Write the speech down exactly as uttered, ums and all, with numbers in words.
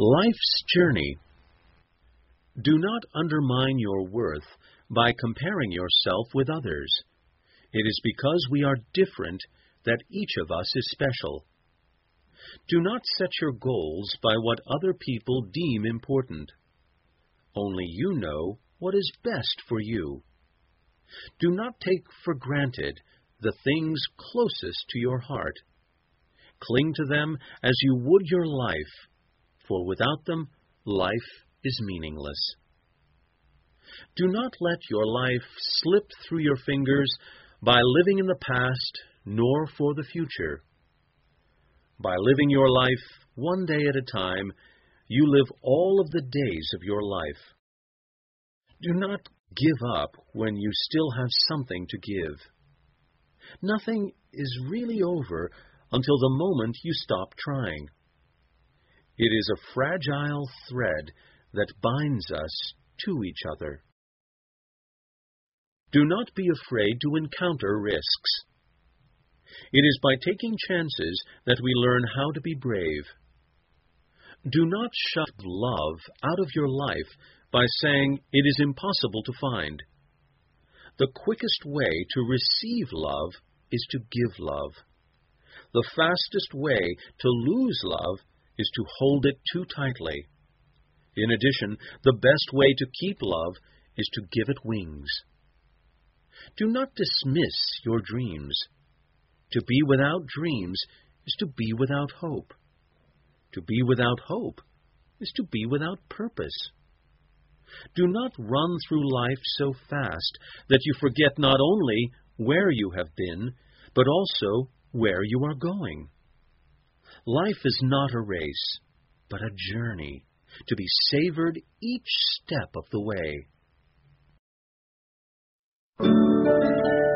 Life's journey. Do not undermine your worth by comparing yourself with others. It is because we are different that each of us is special. Do not set your goals by what other people deem important. Only you know what is best for you. Do not take for granted the things closest to your heart. Cling to them as you would your life, for without them, life is meaningless. Do not let your life slip through your fingers by living in the past, nor for the future. By living your life one day at a time, you live all of the days of your life. Do not give up when you still have something to give. Nothing is really over until the moment you stop trying. It is a fragile thread that binds us to each other. Do not be afraid to encounter risks. It is by taking chances that we learn how to be brave. Do not shut love out of your life by saying it is impossible to find. The quickest way to receive love is to give love. The fastest way to lose love is to hold it too tightly. In addition, the best way to keep love is to give it wings. Do not dismiss your dreams. To be without dreams is to be without hope. To be without hope is to be without purpose. Do not run through life so fast that you forget not only where you have been, but also where you are going. Life is not a race, but a journey, to be savored each step of the way.